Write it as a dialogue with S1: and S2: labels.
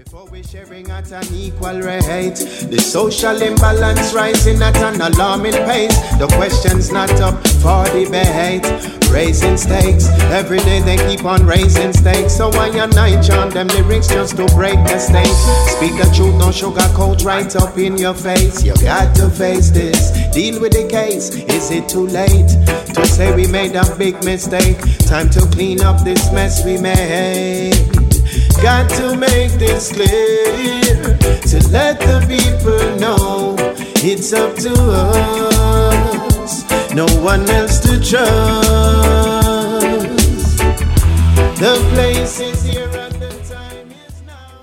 S1: Before we're sharing at an equal rate, the social imbalance rising at an alarming pace. The question's not up for debate. Raising stakes, every day they keep on raising stakes. So why you night on them lyrics just to break the stakes? Speak the truth, no sugarcoat right up in your face. You got to face this, deal with the case. Is it too late to say we made a big mistake? Time to clean up this mess we made. Got to make this clear, to let the people know it's up to us, no one else to trust. The place is here.